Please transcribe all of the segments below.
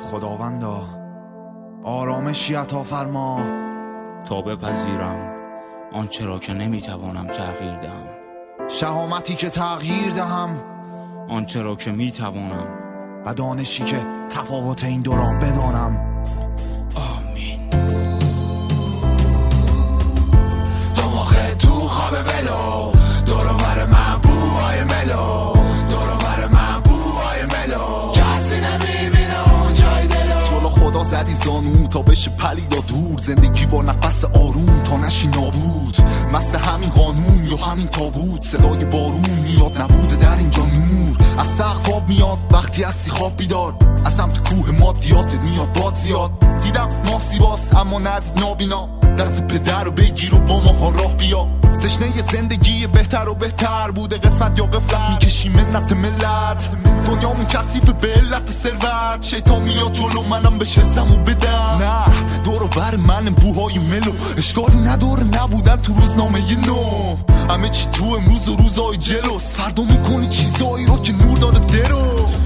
خداوندا آرامشی عطا فرما تا بپذیرم آنچه را که نمیتوانم تغییر دهم، شهامتی که تغییر دهم آنچه را که میتوانم، و دانشی که تفاوت این دو را بدانم. آمین. دماغ تو خواب ولو، دروبر من بوهای ملو، دروبر من بوهای ملو، کسی نمیبینه اون جای دلو. جلو خدا زدی زانو تا بشه پلید و دور، زندگی با نفس آروم تا نشی نابود. مست همین قانون یا همین تابوت، صدای بارون میاد نبوده در اینجا نور. از سقف آب میاد وقتی هستی خواب بیدار، از سمت کوه مادیاتت میاد باد زیاد. دیدم ماه زیباست اما ندید نابینا، دست پدر رو بگیر و با ماها راه بیا. تشنه یه زندگی بهتر و بهتر بوده قسمت یا غفلت، میکشی منت ملت. دنیا من کثیف به علت ثروت، شیطان میاد جلو منم بشه زمو بدم. نه دور و بر من بوهای ملو، اشکالی نداره نبودن تو روزنامه نو. همه چی تو امروز و روزای جلوس، فردا میکنی چیزایی رو که نور داره درو.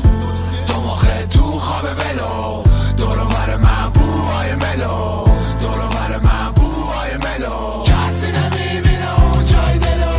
دماغ تو خواب ولو، دورو بر من بوهای ملو، دورو بر من بوهای ملو، کسی نمیبینه اون جای دلو.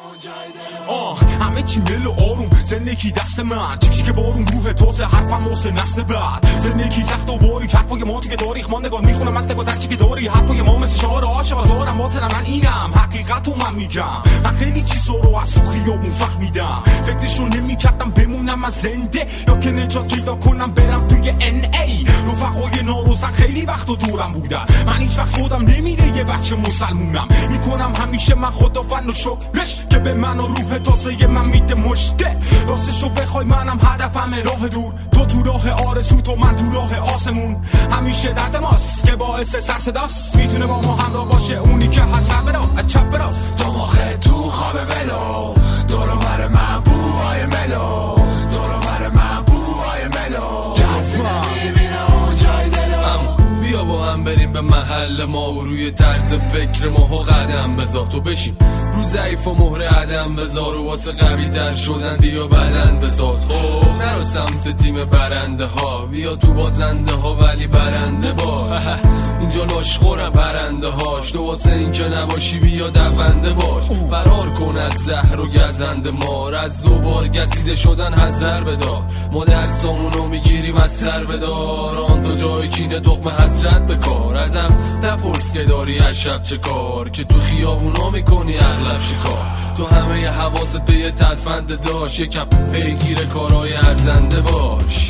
همه چی مل و آروم، زندگی دست من چیکشی که بارون روح تازه حرفم واسه نسل بعد. زندگی سخت و باریک، حرفای ما تو که تاریخ ماندگار میخونم از دفاع چی که داری. حرفای ما مثل شعار عاشق آزارم باطنم، من اینم حقیقت و من میگم. من خیلی چیزا رو از تو خیابون فهمیدم، فکرشو نمیکردم بمونم از زنده یا که نجات پیدا کنم برم توی NA. رفقای ناروزن خیلی وقت و دورم بودن، من هیچ وقت خودم نمیره یه بچه مسلمونم. میکنم همیشه من خداوند و شکرش که به من و روح تازه من میده مشته. راستشو بخوای منم هدفم راه دور، تو تو راه آرزو تو من تو راه آسمون. همیشه درد ماست که باعث سر صداست، میتونه با ما همراه باشه اونی که حسن برا از چپ براست. دماغ تو خواب ولو، دورو بر من بوهای ملو، دورو بر من بوهای ملو، کسی نمیبینه اون جای دلو. بیا با هم بریم به محل ما و روی طرز فکر ما ها قدم بذار. تو بشیم رو ضعیف و مهر عدم بذار، و واسه قوی تر شدن بیا بدن بساز. خب نرو سمت تیم برنده ها، بیا تو بازنده ها ولی برنده باش. اینجا لاشخورم پرنده هاش، تو واسه این که نباشی بیا دونده باش. فرار کن از زهر و گزنده مار، از دوبار گزیده شدن حذر بدار. ما درسامونو میگیریم از سر بدار، آن دو جای کینه تخم حسرت بکار. ازم نپرس که داری هر شب چه کار، که تو خیابونا میکنی اغلب شکار. تو همه ی حواست به یه تدفند داشت، یکم پیگیر کارهای ارزنده باش.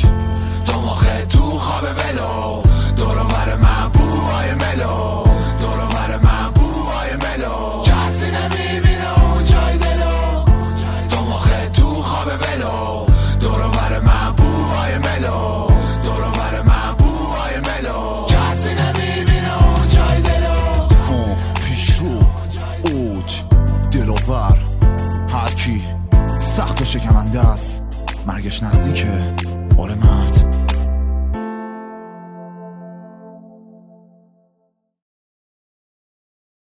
دماغ تو خواب ولو، دورو بر من بوهای ملو، دورو بر من بوهای ملو، کسی نمیبینه اون جای دلو. دماغ تو خواب ولو، دورو بر من بوهای ملو، دورو بر من بوهای ملو، کسی نمیبینه اون جای دلو. پیشرو اوج دلاور، هر کی سخت و شکننده است مرگش نزدیکه. آره مرد